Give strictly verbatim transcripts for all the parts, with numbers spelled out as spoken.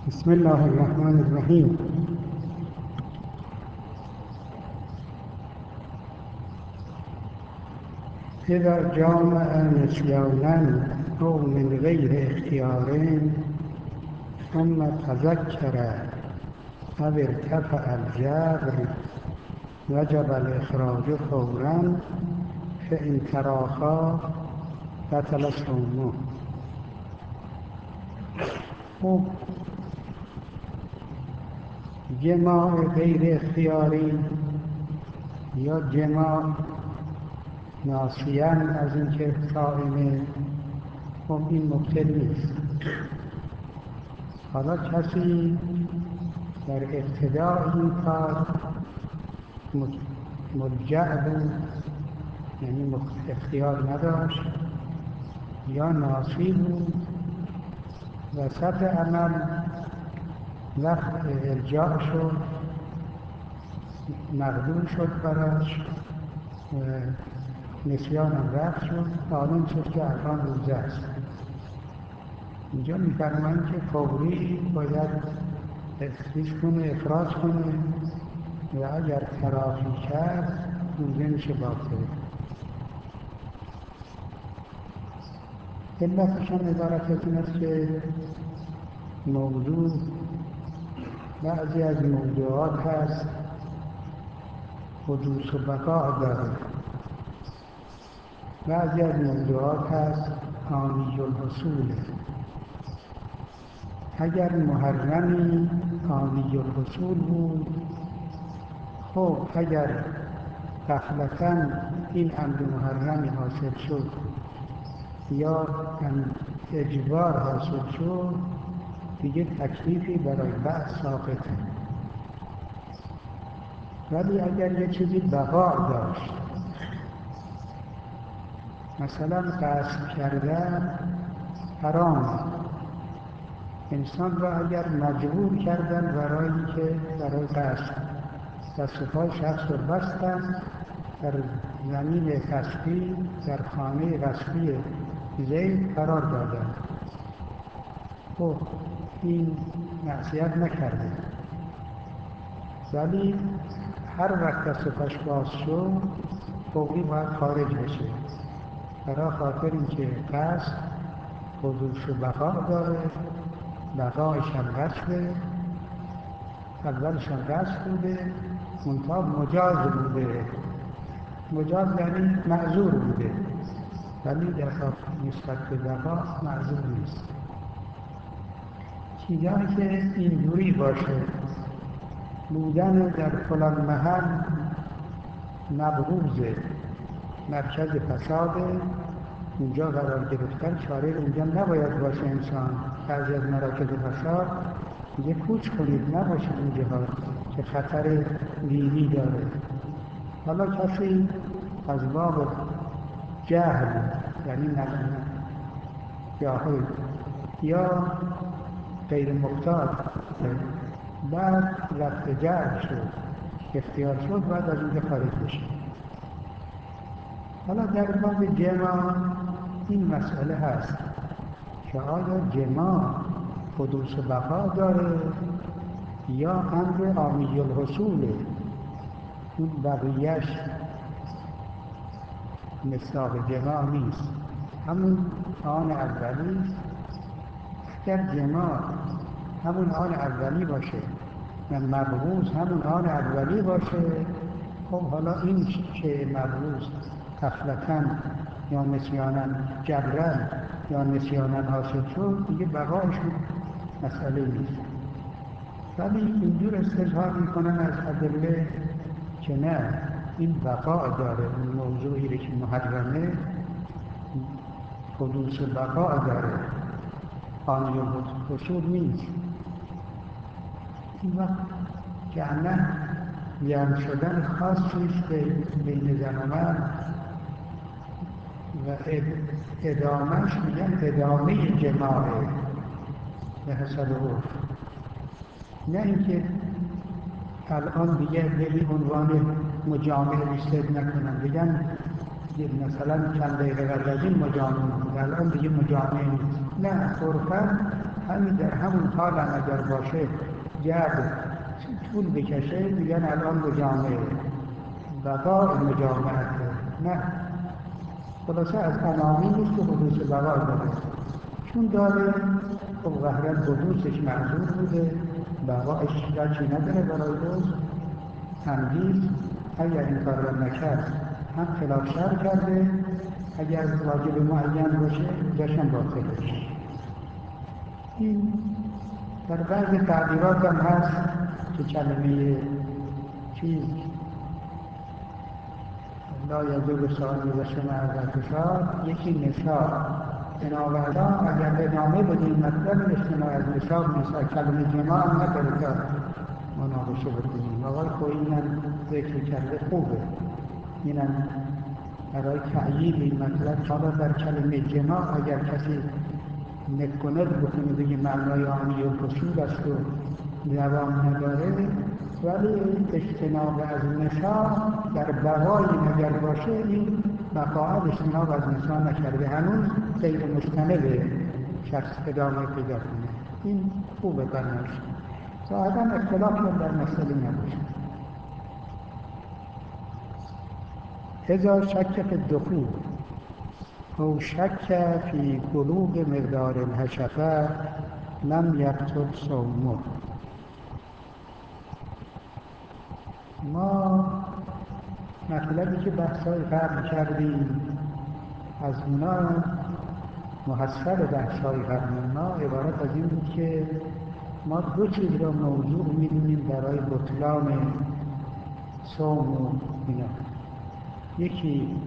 بسم الله الرحمن الرحیم. اذا جامع نسیانا او من غیر اختیار ثم تذکر او ارتفع الجبر وجب الاخراج فورا فان تراخا بطل صومه. خب جماع غیر اختیاری یا جماع ناسیاً از اینکه صائمه، خب این مبطل نیست. حالا کسی در ابتداء این کار ملجأ بود، یعنی اختیار نداشت، یا ناسی بود، وسط عمل وقت ارجاع شد، مغلوب شد براش و نسیان هم رفت شد، معلوم شد که الان روزه است. اینجا می‌فرمایند که فوری باید تسلیش کنه، اخراج کنه و اگر تراخی کرد روزه میشه باطل. علتش هم عبارت از این است که موضوع بعضی از موضوعات هست حدوث و بقا داره، بعضی از موضوعات هست آنی الحصول. اگر محرمی آنی الحصول بود، خب اگر غفلتاً این امر محرمی حاصل شد یا اجبار حاصل شد، دیگه تکلیفی برای بعد ساقطه. ولی اگر یه چیزی بقا داشت، مثلا قصد کردن حرامه، انسان را اگر مجبور کردن برای اینکه برای قصد دست و پای شخص رو بستن، در زمین قصدی، در خانه قصدی زید قرار دادن، خب این معصیت نکرده، ولی هر وقت دست و پاش باز شد فوری باید خارج بشه، برای خاطر اینکه قصد حدوث و بقا داره. بقایش هم قصده، اولش هم قصد بوده، منتها مجاز بوده. مجاز یعنی معذور بوده، ولی در نسبت به بقا معذور نیست. چیزهایی که اینجوری باشه، بودن در فلان محل مبغوضه، مرکز فساده، اونجا قرار گرفتن چاره اونجا نباید باشه. انسان بعضی از مراکز فساد دیگه کوچ کنید، نباشه اونجا که خطر دینی داره. حالا کسی از باب جهل، یعنی نزنه جاهل یا غیر مختار، بعد رفت جهل شد، اختیار شد، بعد از اونجا خارج بشه. حالا در باب جماع این مسئله هست که آیا جماع حدوث و بقا داره یا امر عامی الحصوله، اون بقیهش مصداق جماع نیست، همون آن اولی است. اگر جماع همون آن اولی باشه و مبغوض همون آن اولی باشه، خب حالا این که مبغوض غفلتاً یا نسیاناً جبراً یا نسیاناً حاصل شد، دیگه بقایش مسئله نیست. ولی اینجور استظهار میکنن از ادله که نه، این بقا داره، این موضوعی که محرمه حدوث بقا داره، آنی الحصول نیست. این وقت جمعه بیان شدن خاصیست بین زن و مرد و ادامهش میگن ادامه جماعه به حسب عرف، نه اینکه الان دیگه به عنوان مجامع بیشتر نکنن، بگن مثلا چند دقیقه قبل از این مجامع بود، الان دیگه مجامع نیست. نه، عرفاً همین در همون حال هم اگر باشه جبر طول بکشه میگن الان مجامعه بقا مجامعت نه. خلاصه از عناوین نیست که حدوث بقا داره، چون داره خب ظاهراً حدوثش معذور بوده، بقایش وجهی نداره برای روز تنگیز. اگر این کار را نکرد هم خلاف شرع کرده، اگر واجب معین باشه جشن باطلش. این در بعض تعبیرات هم هست که کلمه چیز لا یجوز سؤال و شمع از کشار، یکی نصاب بنابراین اگر ادامه بدیم مطلب اجتماع از نصاب نیست، کلمه جماع هم نداره که مناقشه بکنیم. آقای خویی اینم ذکر کرده خوبه، اینم برای تأیید این مطلب. حالا در کلمه جماع اگر کسی نکنه بکنه بگه معنای آنی و فصول است و دوام نداره، ولی اجتناب از نسا در بقای اگر باشه این مقاعد اجتناب از نسا نکرده، هنوز غیر مستنده شخص ادامه پیدا کنه. این خوبه برنامه صاحبا اختلاف در مسئله نباشه. اذا شک فی الدخول او شک فی بلوغ مقدار الحشفه لم یبطل صومه. ما مطلبی که بحثای قبل کردیم از اونا محصل بحثای قبل ما عبارت از این بود که ما دو چیز را موضوع می‌دونیم برای بطلان صوم و اینا، یکی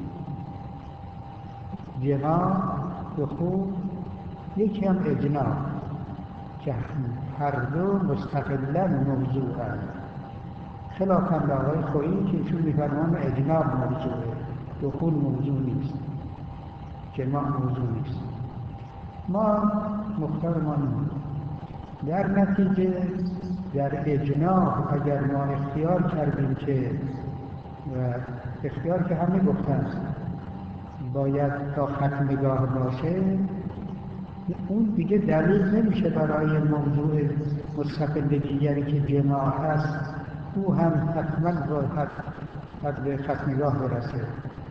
جماع دخول، یکی هم اجناب، که هر دو مستقلاً موضوعند. خلافاً به آقای خویی که ایشون می‌فرمان اجناب موضوعه، دخول موضوع نیست، جماع موضوع نیست. ما مختار ما نمید در نتیجه در اجناب اگر ما اختیار کردیم که و اختیار که همه گفتن باید تا ختمگاه باشه، اون دیگه دلیل نمیشه برای موضوع مستقل دیگری که جماع هست او هم حتما باید به ختمگاه برسه.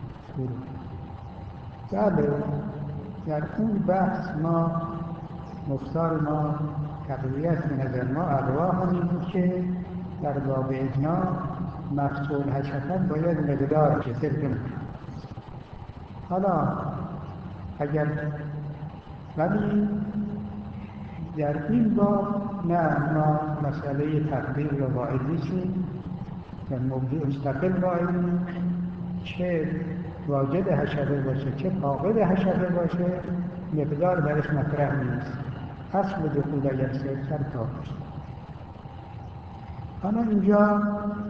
بله در اون بحث ما مختار ما تقویت به نظر ما ارواح همین بود که در باب اجناب مقتول حشفت باید مقدار که طبق. حالا اگر ولی در این باب نه، ما مسئله تقدیر را واعد نیستیم، در موضوع مستقل واعدیم، چه واجد حشفه باشه چه فاقد حشفه باشه مقدار درش مطرح نیست. اصل دخول اگر سر تا باشه. اما اینجا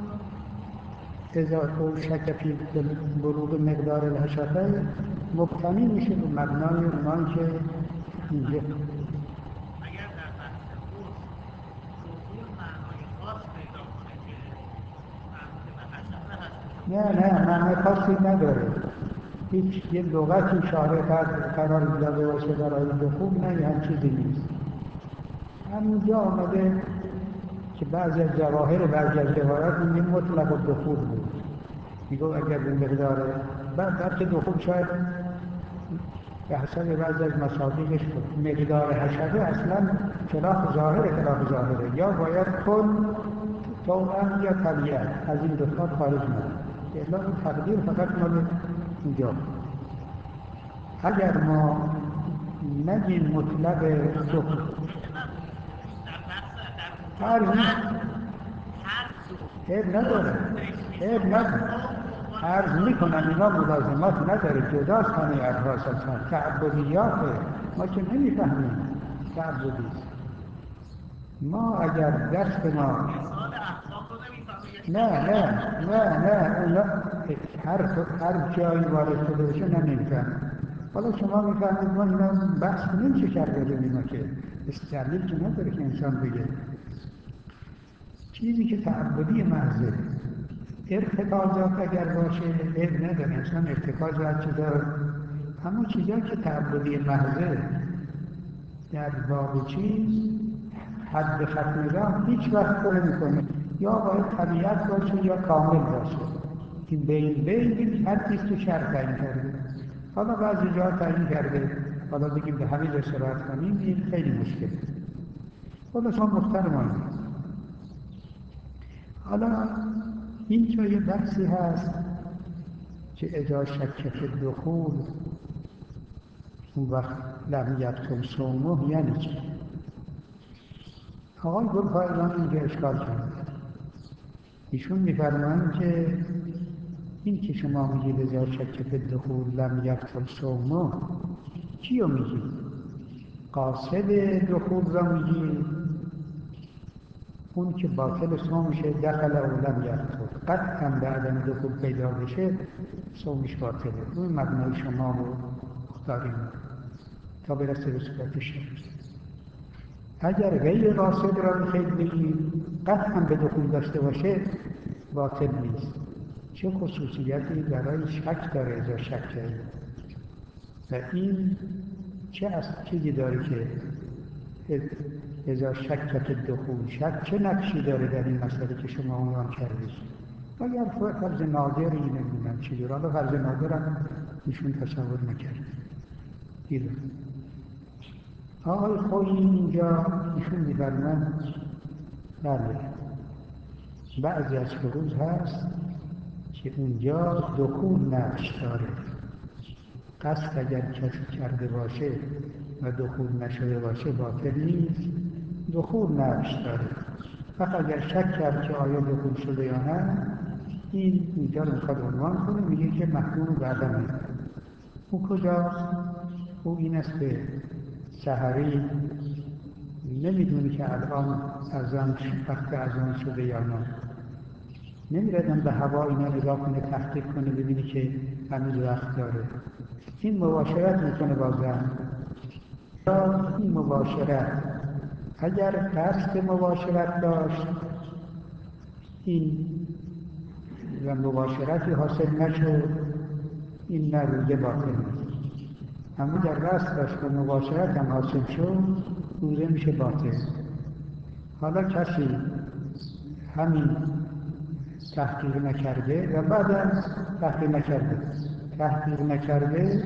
اذا او شک فی بلوغ مقدار الحشفه مبتنی میشه به مبنای اونایی که اینجا اگر در بحث خود موضوع معنای خاص پیدا کنه که مربوط به حشفه هست، نه نه معنی خاصی نداره، هیچ یه لغتی شارع قرار داده باشه برای دخول، نه یه هم چیزی نیست. همینجا آمده که بعضی از جواهر بعضی از روایات میگه مطلق دخول بود، میگه اگر به مقدار بعد که دخول شاید به حسب بعضی از مصادیقش بود. مقدار حشفه اصلا خلاف ظاهر خلاف ظاهره، یا باید کل طوعا یا طبیعت، از این دو تا خارج نمید. الا این تقدیر فقط مال اینجا. اگر ما نگیم مطلق دخول هر عیب نداره، عیب نداره، عرض میکنم اینا ملازمات نداره، جداست همه ارواس اصلا تعبدیاته، ما که نمیفهمیم تعبدیست. ما اگر دست ما نه نه نه نه اونا هر هر جایی وارد شده بشه نمیفهمیم. حالا شما میفهمید ما اینا بحث نمیشه کرده به اینا که استدلیل که نداره که انسان بگه چیزی که تعبدی محضه. ارتکازات اگر باشه عیب نداره، انسان ارتکاز هر چیزا، اما چیزایی که تعبدی محضه در باب چیز حد ختم راه هیچ وقت پر نمی‌کنه، یا باید طبیعت باشه یا کامل باشه. این بین بین حدیث تو شرط تعیین کرده. حالا بعضی جا تعیین کرده، حالا بگیم به همه جا سرعت کنیم، این خیلی مشکل. حالا شما محترمانه، حالا این جا یه بحثی هست که اذا شک فی الدخول، اون وقت لم یبطل صومه یعنی چی؟ آقای گلپایگانی اینجا اشکال کرده. ایشون می‌فرمایند که این که شما میگید اذا شک فی الدخول لم یبطل صومه، چی رو میگید؟ قاصد دخول را میگید؟ اون که باطل صومشه دخل او لم یبطل، قطعا بعدم دخول پیدا بشه صومش باطله. اون مبنای شما رو داریم تا برسه به صورت شرط. اگر غیر قاصد را میخواید بگید قطعا به دخول داشته باشه باطل نیست. چه خصوصیتی برای شک داره اذا شک کرد؟ و این چه از چیزی داره که اذا شک فی الدخول، شک چه نقشی داره در این مسئله که شما عنوان کردید؟ اگر فرض نادری نمیدونم چی داره، حالا فرض نادرم ایشون تصور نکرد. دیدم آقای خویی اینجا ایشون می‌فرمایند بله بعضی از فروض هست که اونجا دخول نقش داره. قصد اگر کسی کرده باشه و دخول نشده باشه باطل نیست، دخول نقش داره. فقط اگر شک کرد که آیا دخول شده یا نه، این اینجا رو میخواد عنوان کنه، میگه که محکوم به عدمه. او کجاست؟ او این است که سحری نمیدونی که الان اذان وقت اذان شده یا نه، نمیردن به هوا اینا نگاه کنه تحقیق کنه ببینی که هنوز وقت داره. این مباشرت میکنه با زن. این مباشرت اگر قصد مباشرت داشت این و مباشرتی حاصل نشد، این نه روزه باطل نیست. اما اگر قصد داشت و مباشرت هم حاصل شد روزه میشه باطل. حالا کسی همین تحقیق نکرده و بعدم تحقیق نکرده تحقیق نکرده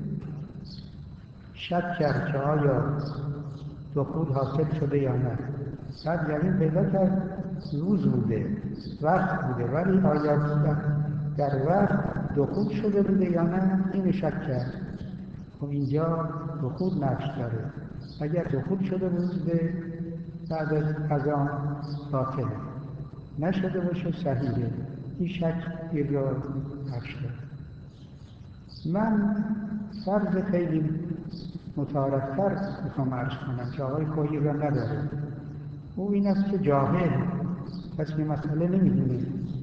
شک کرد که آیا دخول حاصل شده یا نه، بعد یقین پیدا کرد روز بوده، وقت بوده، ولی آیا در وقت دخول شده بوده یا نه اینو شک کرد. و اینجا دخول نقش داره. اگر دخول شده بوده بعد از اذان باطله، نشده باشه صحیحه. این شک این را نقش داره. من فرض خیلی متعارفتر میخوام عرض کنم که آقای کوهی را نداره. او این است که جاهل کسی که مسئله نمیدونه.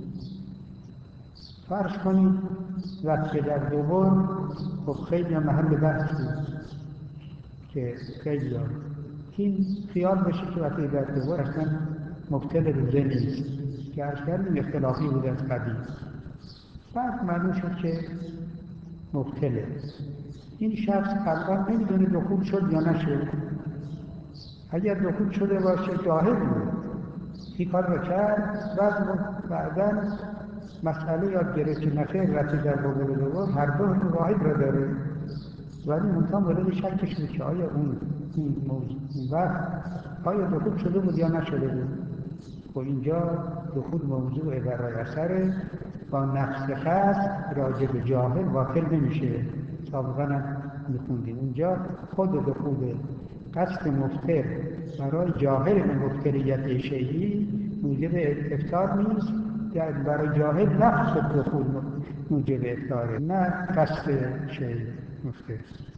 فرض کنید وقتی در دوبار خب خیلی محل بحثی که خیلی هم این خیال بشه که وقتی در دوبار اصلا مبتل روزه نیست که عرض کردیم اختلافی بود از قدیم، بعد معلوم شد که مبتله. این شخص الان نمیدونه دخول شد یا نشد. اگر دخول شده باشه جاهل بود، این کار رو کرد، بعد بعدا مسئله یاد گرفت که نخیر رتی در بابل دوبار هر دو واحد را داره، ولی منطقه مورد شکش بود که آیا اون این موضوع وقت آیا دخول شده بود یا نشده بود. و اینجا دخول موضوع برای اثر با نفس قصد راجع به جاهل واقع نمیشه. سابقا هم میخوندیم اونجا خود دخول قصد مفتر برای جاهل به مفتریت شیعی موجب افطار نیست، برای جاهل نفس دخول موجب افطاره، نه قصد شیعی مفتر.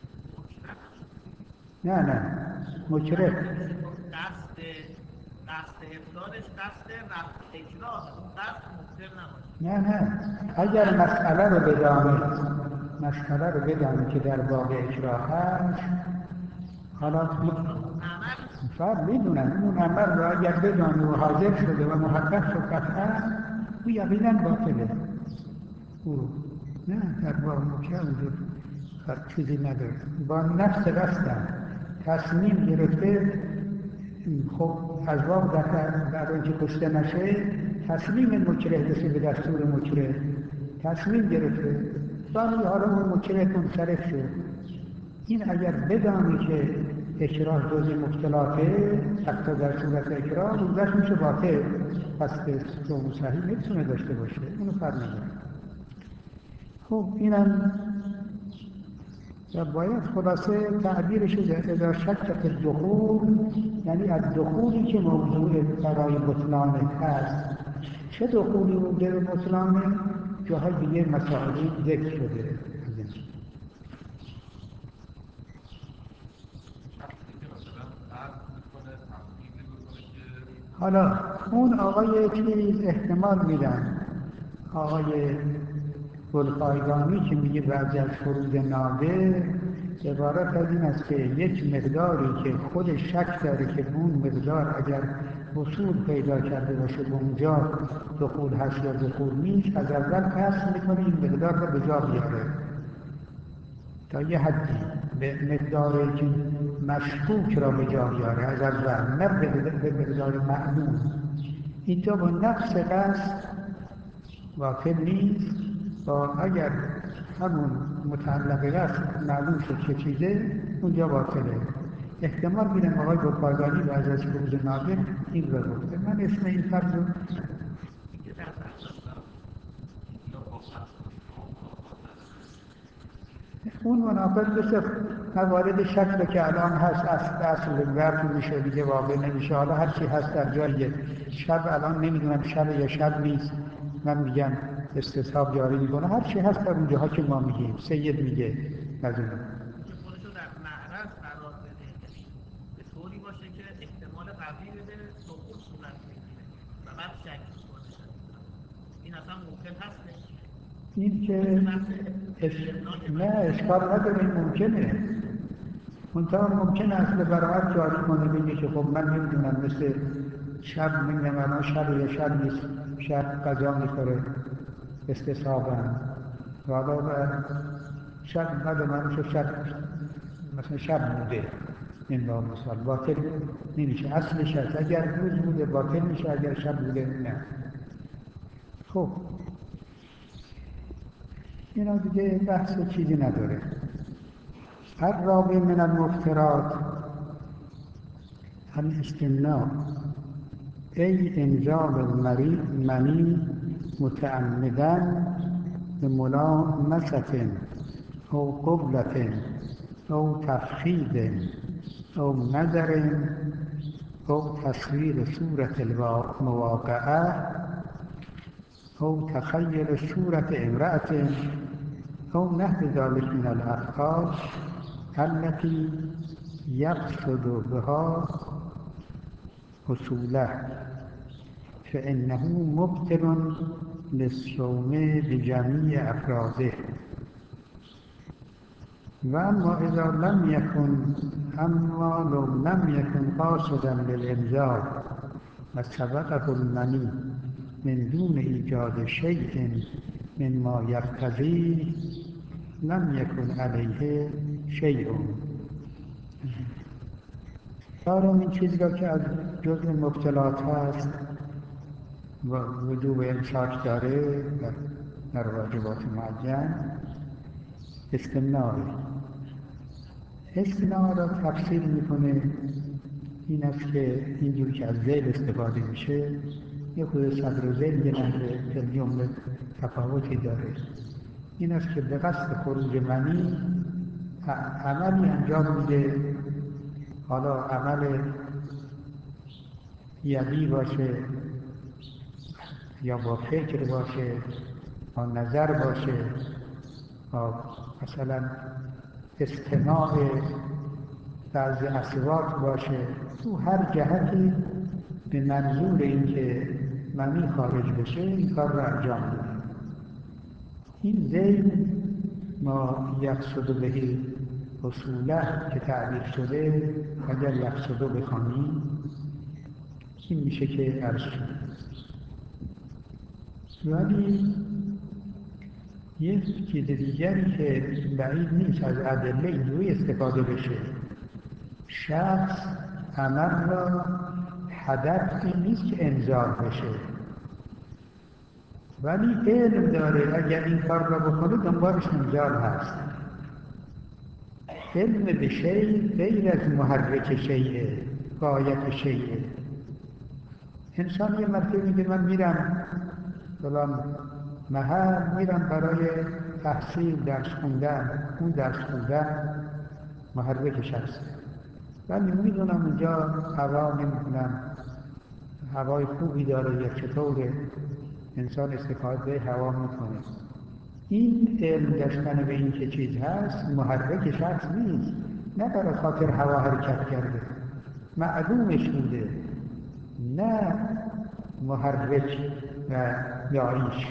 نه نه مکره قصد قصد افطارش قصد رفع اجراه، قصد مفتر نباشه. نه نه اگر مسئله رو بدانید مسئله رو بدانید که در باب اجراه هست، حالا فرد میدونن اون عمل رو اگر بدانید و حاضر شده و محقق شد قطعا او یقینا باطله. او نه در باب مکره اونجور چیزی نداره. با نفس قصدم تصمیم گرفته خب از واقع در در اینکه کشته نشه تصمیم مکره رسید به دستور مکره تصمیم گرفته ولی حالا اون مکره منصرف شد. این اگر بدانی که اکراه جزء مبطلاته حتی در صورت اکراه روزش میشه باطل، پس به صوم صحیح نمیتونه داشته باشه. اینو فرمیدن. خب اینم و باید خلاصه تعبیرش اذا شک فی الدخول، یعنی از دخولی که موضوع برای بطلانه هست. چه دخولی موضوع بطلانه؟ جاهای دیگه مسائلی ذکر شده. حالا اون آقای چیز احتمال میدن، آقای گلپایگانی که میگه بعضی از فروض نادر عبارت از این است که یک مقداری که خود شک داره که اون مقدار اگر وصول پیدا کرده باشه به اونجا دخول هست یا دخول نیست، از اول قصد میکنه این مقدار رو به جا بیاره تا یه حدی به مقداری که مشکوک را به جا بیاره از اول، نه به مقدار معلوم. اینجا با نفس قصد واقع نیست و اگر همون متعلق قصد معلوم شد چه چیزه اونجا باطله. احتمال میدم آقای گلپایگانی بعد از فروض نادر این رو گفته. من اسم این فرض رو اون منافق مثل موارد شک که الان هست، اصل اصل ورد میشه دیگه واقع نمیشه. حالا هر چی هست در جای شب، الان نمیدونم شب یا شب نیست، من میگم استصحاب جاری میکنه، هر چی هست در اونجاها که ما میگیم. سید میگه از اون خودشو در معرض قرار بده، یعنی به طوری باشه که احتمال قوی بده دخول صورت بگیره و بعد شک کنه. این اصلا ممکن هستش. این که اش... نه اشکال نداره، این ممکنه. منطقه ممکنه اصل براعت جاری کنه، بگه که خب من نمیدونم مثل شب میگم الان شب یا شب نیست، شب قضا میخوره استصحابم و حالا شب بعد من شد شب مثلا شب بوده، این با مثال باطل نمیشه. اصلش هست اگر روز بوده باطل میشه، اگر شب بوده نه. خب اینا دیگه بحث چیزی نداره. الرابع من المفترات الاستمناء، ای انزال المنی متعمداً بملامسة او قبلة او تفخید او نظر او تصویر صورت المواقعه او تخیل صورت امرأة او نحو ذلك من الافعال التي يقصد بها حصوله فإنه مبطل للصوم بجميع أفراده. وأما إذا لم يكن أما لو لم يكن قاصدا للإنزال وسبقه المني من دون إيجاد شيء مما يقتضيه لم يكن عليه شيء. چهارم این چیزی را که از جزء مبطلات هست و وجوب امساک داره در واجبات معین، استمناء. استمناء را تفسیر میکنه این است که اینجور که از ذیل استفاده میشه یه خود صدر و ذیل یه نحوه در جمله تفاوتی داره. این است که به قصد خروج منی عملی انجام میده، حالا عمل یدی باشه یا با فکر باشه، با نظر باشه، با مثلا استماع بعض اصوات باشه، تو هر جهتی به منظور این که منی خارج بشه این کار را انجام میده. این ذیل ما یقصد بهی حصوله که تعبیر شده، اگر یقصدو بخوانیم این میشه که عرض شد. ولی یک چیز دیگری که بعید نیست از ادله اینجوری استفاده بشه، شخص عمل را هدف این نیست که انزال بشه، ولی علم داره اگر این کار را بکنه دنبالش انزال هست. علم به شیء غیر از محرک شیء، غایت شیء. انسان یه مرتبه میگه من میرم فلان محل، میرم برای تحصیل درس خوندن، اون درس خوندن محرک شخص، ولی میدونم اونجا هوا نمیدونم هوای خوبی داره یا چطوره انسان استفاده هوا میکنه. این علم داشتن به این که چیز هست محرک شخص نیست، نه برای خاطر هوا حرکت کرده، معلومش بوده، نه محرک و یاییش.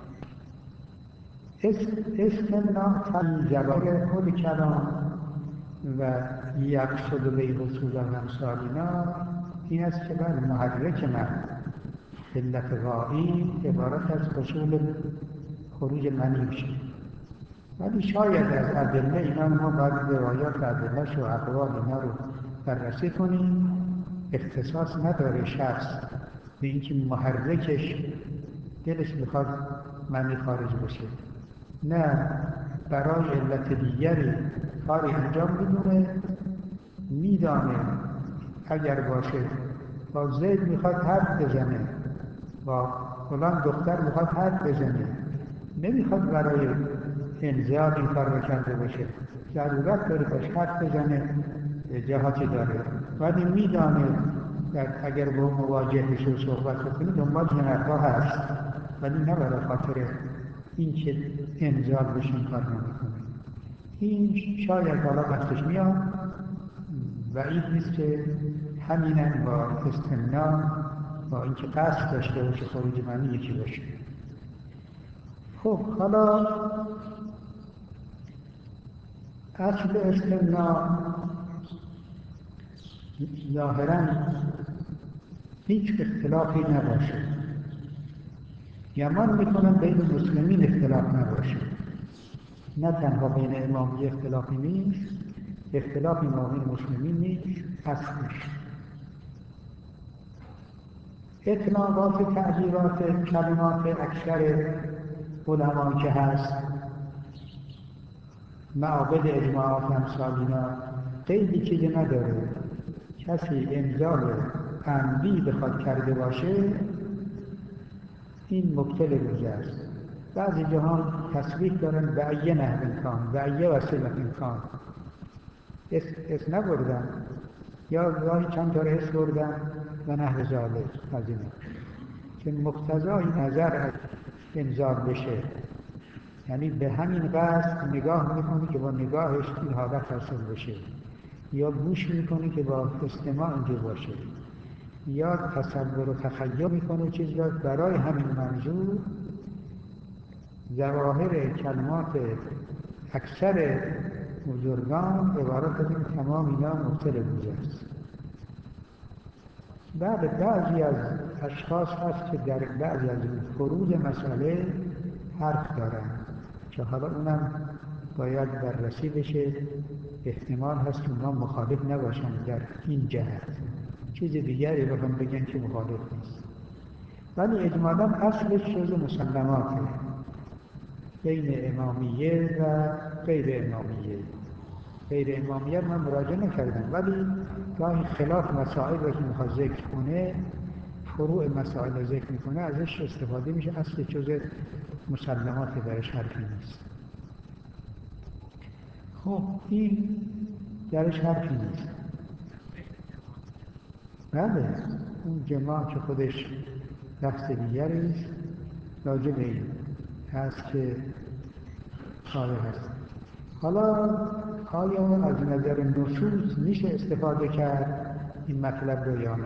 استمناء تمیز زبان کل کلام و یقصد به حصول امثال اینا این است که بر محرک من علت غایی عبارت از حصول خروج منی میشه. ولی شاید از ادله اینا ما باید روایات و ادله‌ش و اقوال اینا رو بررسی کنیم. اختصاص نداره شخص به اینکه محرکش دلش میخواد منی خارج بشه، نه برای علت دیگری کاری انجام میدونه، میدانه اگر باشه با زید میخواد حرف بزنه، با فلان دختر میخواد حرف بزنه، نمیخواد برای انزیاد این کار رو کرده باشه، ضرورت داره باش حرف بزنه، جهاتی داره، ولی میدانه اگر با مواجه بشه و صحبت بکنه دنبال این حرفا هست، ولی نه برای خاطر این که انزیاد بشه این کار نمیکنه. این شاید حالا بحثش میاد بعید نیست که همینن با استمناء با اینکه قصد داشته باشه خروج منی یکی باشه. خب حالا اصل استمناء ظاهراً هیچ اختلافی نباشه، گمان میکنم بین مسلمین اختلاف نباشه، نه تنها بین امامیه اختلافی نیست، اختلافی بین مسلمین نیست. اصلش اطلاقات تعبیرات کلمات اکثر علما که هست، معابد اجماعات امثال اینا خیلی چیزی نداره. کسی انزال عمدی بخواد کرده باشه این مبطل روزه است. بعضی جهان تصریح دارن به ایه نحو امکان، به ایه وسیله امکان، اس, اس نبردن یا راهی چند تا اس بردن و نحو ذالک از این که مقتضای نظر انزال بشه، یعنی به همین قصد نگاه میکنی که با نگاهش این حالت حاصل بشه، یا گوش میکنی که با استماع اینجا باشه، یا تصور و تخیل میکنه چیز را برای همین منظور. ظواهر کلمات اکثر بزرگان عبارت از این تمام اینا مبطل روزه است. بعد بعضی از اشخاص هست که در بعضی از این فروع مسئله حرف دارن که حالا اونم باید بررسی بشه. احتمال هست که اونا مخالف نباشن در این جهت، چیز دیگری بخوام بگن که مخالف نیست، ولی اجمالا اصلش جز مسلماته بین امامیه و غیر امامیه. غیر امامیه من مراجعه نکردم، ولی گاهی خلاف مسائل رو که میخواد ذکر کنه، فروع مسائل رو ذکر میکنه، ازش استفاده میشه. اصل جز مسلمات درش حرفی نیست. خب این درش حرفی نیست. بله اون جماع که خودش بحث دیگری است، راجع به این هست که کاره هست. حالا آیا از نظر نصوص میشه استفاده کرد این مطلب رو یا نه؟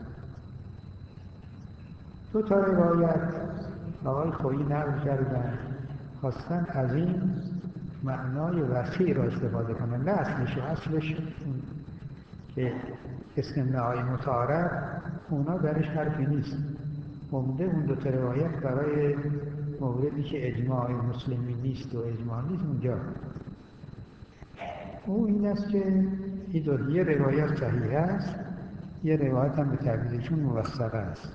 دو تا روایت آقای خویی نقل کردن، خواستن از این معنای وسیع را استفاده کنن، نه اصلش. اصلش که استمناء متعارف اونا درش حرفی نیست. عمده اون دو تا روایت برای موردی که اجماع مسلمی نیست و اجماع نیست اونجا. او این است که این دو یه روایت صحیح است، یه روایت هم به تعبیرشون موثقه است.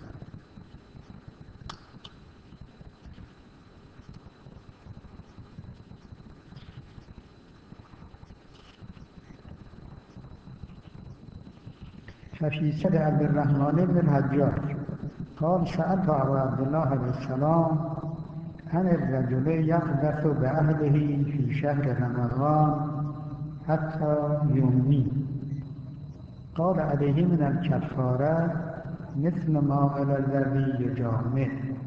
ففي سد عبد الرحمن بن الحجاج قال سألت أبا عبد الله عليه السلام عن الرجل يحدث بأهله في شهر رمضان حتى يمني قال عليه من الكفارة مثل ما على الذي يجامع.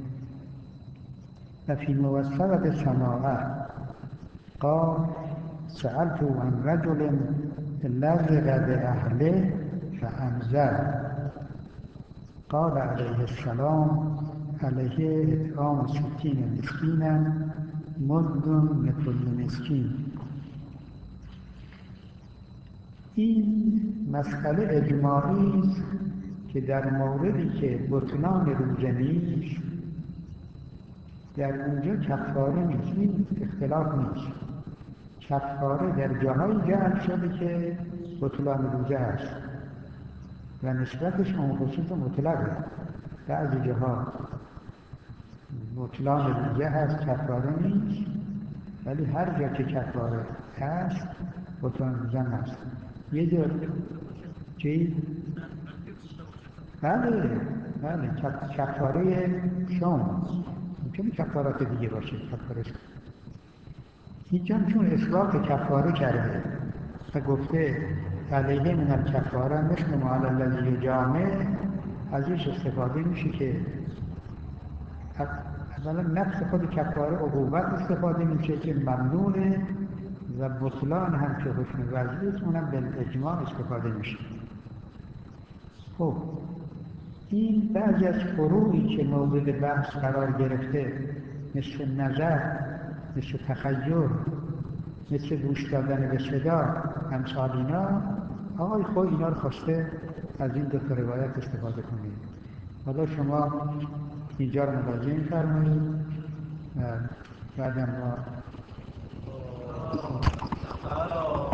وفي موثقة السماعة قال سألت عن رجل لزق بأهله فأنزل قال عليه السلام عليه إطعام ستين مسكينا مد لكل مسكين. این مسئله اجماعی است که در موردی که بطلان روزه نیست در اونجا کفاره نیست، این اختلاف نیست. کفاره در جاهایی جعل شده که بطلان روزه است و نسبتش اون خصوص مطلقه. بعضی جاها بطلان روزه هست کفاره نیست، ولی هر جا که کفاره هست بطلان روزه هست. یه جا چی؟ بله بله کفاره شام ممکنه کفارات دیگه باشه. کفاره اینجا چون اثبات کفاره کرده و گفته علیه من الکفاره مثل ما علی الذی یجامع، ازش استفاده میشه که اولا نفس خود کفاره عقوبت استفاده میشه که ممنوعه و بطلان هم که حکم وضعی است اونم بالاجماع استفاده میشه. خب این بعضی از فروعی که مورد بحث قرار گرفته مثل نظر، مثل تخیل، مثل گوش دادن به صدا، امثال اینا، آقای خود اینا رو خواسته از این دو تا روایت استفاده کنید. حالا شما اینجا رو مراجعه فرمایید و بعدم ما